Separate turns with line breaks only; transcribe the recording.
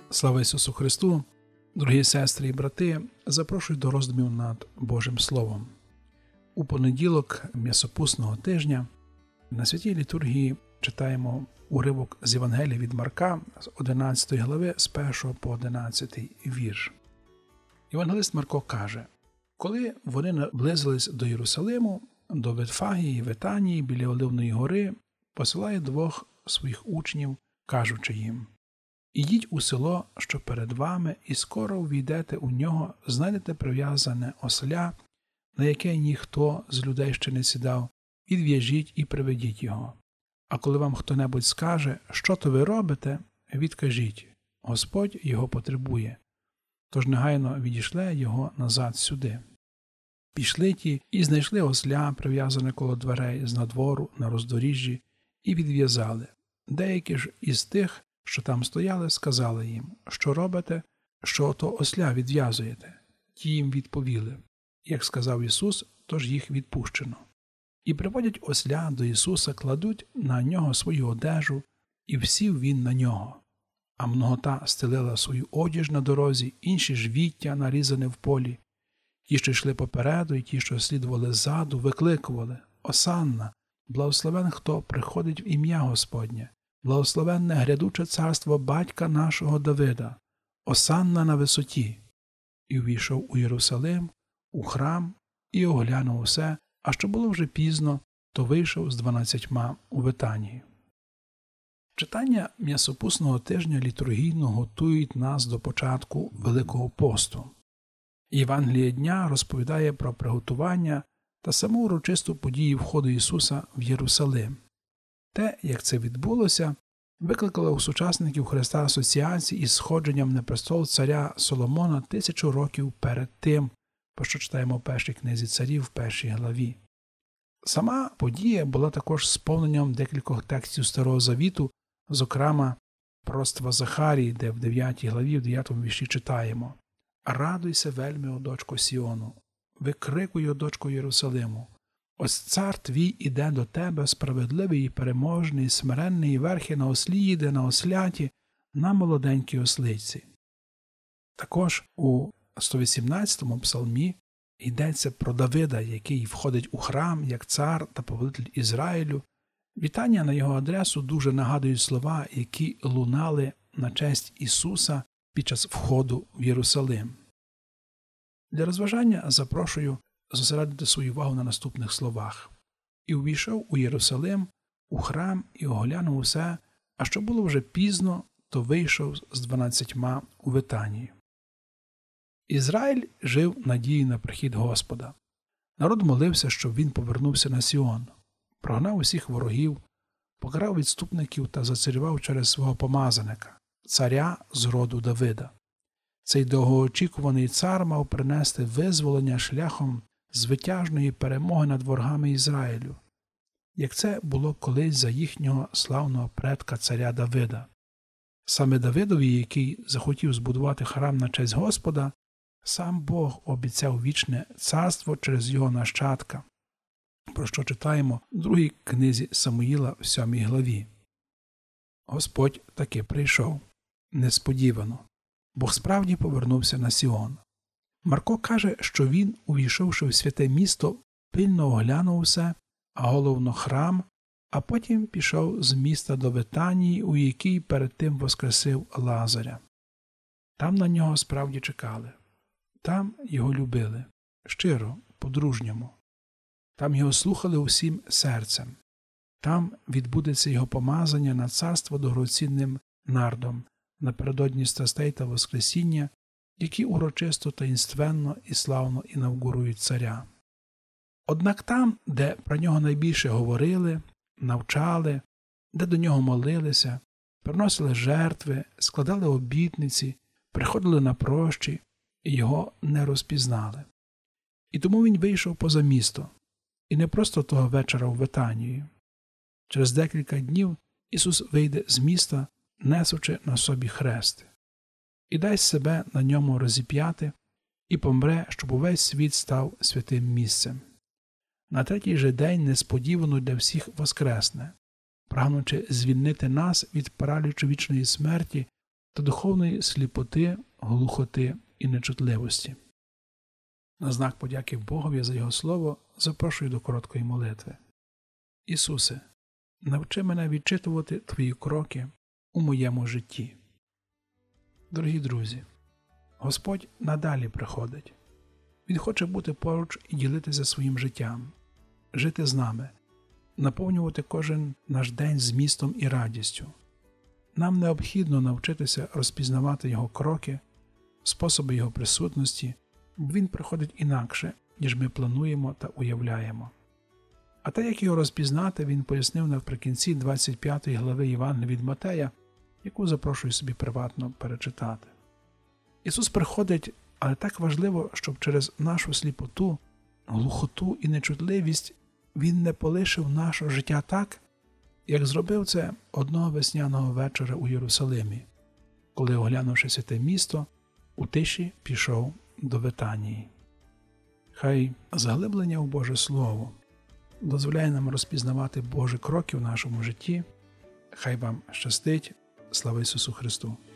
Слава Ісусу Христу! Дорогі сестри і брати, запрошую до роздумів над Божим Словом. У понеділок м'ясопусного тижня на святій літургії читаємо уривок з Євангелія від Марка з 11 глави з 1 по 11 вірш. Євангелист Марко каже: «Коли вони наблизились до Єрусалиму, до Витфагії, Витанії, біля Оливної гори, посилає двох своїх учнів, кажучи їм: «Ідіть у село, що перед вами, і скоро увійдете у нього, знайдете прив'язане осля, на яке ніхто з людей ще не сідав, відв'яжіть і приведіть його. А коли вам хто-небудь скаже, що то ви робите, відкажіть: Господь його потребує. Тож негайно відійшле його назад сюди». Пішли ті і знайшли осля, прив'язане коло дверей з надвору на роздоріжжі, і відв'язали. Деякі ж із тих, що там стояли, сказали їм: «Що робите, що то осля відв'язуєте?» Ті їм відповіли: «Як сказав Ісус, тож їх відпущено». І приводять осля до Ісуса, кладуть на нього свою одежу, і всів він на нього. А многота стелила свою одіж на дорозі, інші ж віття, нарізане в полі. Ті, що йшли попереду, і ті, що слідували ззаду, викликували: «Осанна! Благословен, хто приходить в ім'я Господнє! Благословенне грядуче царство батька нашого Давида! Осанна на висоті!» І увійшов у Єрусалим, у храм, і оглянув усе, а що було вже пізно, то вийшов з 12 у Витанію. Читання м'ясопусного тижня літургійно готують нас до початку Великого посту. Євангеліє дня розповідає про приготування та саму урочисту подію входу Ісуса в Єрусалим. Те, як це відбулося, викликало у сучасників Христа асоціації із сходженням на престол царя Соломона 1000 років перед тим, про що читаємо в першій книзі царів, в 1 главі. Сама подія була також сповненням декількох текстів Старого Завіту, зокрема пророцтва Захарії, де в 9 главі, в 9 вірші читаємо: «Радуйся вельми, о дочко Сіону, викрикуй, о дочко Єрусалиму. Ось цар твій іде до тебе, справедливий і переможний, смиренний, і верхи на ослі їде, на осляті, на молоденькій ослиці». Також у 118-му псалмі йдеться про Давида, який входить у храм як цар та повелитель Ізраїлю. Вітання на його адресу дуже нагадують слова, які лунали на честь Ісуса під час входу в Єрусалим. Для розважання запрошую зосередити свою увагу на наступних словах: «І увійшов у Єрусалим, у храм, і оглянув усе, а що було вже пізно, то вийшов з 12 у Витанію». Ізраїль жив надією на прихід Господа. Народ молився, щоб він повернувся на Сіон, прогнав усіх ворогів, покарав відступників та зацарював через свого помазаника, царя з роду Давида. Цей довгоочікуваний цар мав принести визволення шляхом звитяжної перемоги над ворогами Ізраїлю, як це було колись за їхнього славного предка царя Давида. Саме Давидові, який захотів збудувати храм на честь Господа, сам Бог обіцяв вічне царство через його нащадка, про що читаємо в 2 книзі Самуїла в 7 главі. Господь таки прийшов. Несподівано. Бог справді повернувся на Сіон. Марко каже, що він, увійшовши в святе місто, пильно оглянув усе, а головно храм, а потім пішов з міста до Витанії, у якій перед тим воскресив Лазаря. Там на нього справді чекали. Там його любили. Щиро, по-дружньому. Там його слухали усім серцем. Там відбудеться його помазання на царство дорогоцінним нардом напередодні страстей та воскресіння, які урочисто, таїнственно і славно інавгурують царя. Однак там, де про нього найбільше говорили, навчали, де до нього молилися, приносили жертви, складали обітниці, приходили на прощі, і його не розпізнали. І тому він вийшов поза місто, і не просто того вечора в Витанію. Через декілька днів Ісус вийде з міста, несучи на собі хрест, і дасть себе на ньому розіп'яти, і помре, щоб увесь світ став святим місцем. На третій же день несподівано для всіх воскресне, прагнучи звільнити нас від паралічу вічної смерті та духовної сліпоти, глухоти і нечутливості. На знак подяки Богові за Його Слово запрошую до короткої молитви. Ісусе, навчи мене відчитувати Твої кроки у моєму житті. Дорогі друзі, Господь надалі приходить. Він хоче бути поруч і ділитися своїм життям, жити з нами, наповнювати кожен наш день змістом і радістю. Нам необхідно навчитися розпізнавати Його кроки, способи Його присутності, бо Він приходить інакше, ніж ми плануємо та уявляємо. А те, як його розпізнати, він пояснив наприкінці 25 глави Євангелія від Матея, яку запрошую собі приватно перечитати. Ісус приходить, але так важливо, щоб через нашу сліпоту, глухоту і нечутливість Він не полишив наше життя так, як зробив це одного весняного вечора у Єрусалимі, коли, оглянувши святе місто, у тиші пішов до Витанії. Хай заглиблення у Боже Слово дозволяє нам розпізнавати Божі кроки в нашому житті. Хай вам щастить. Слава Ісусу Христу!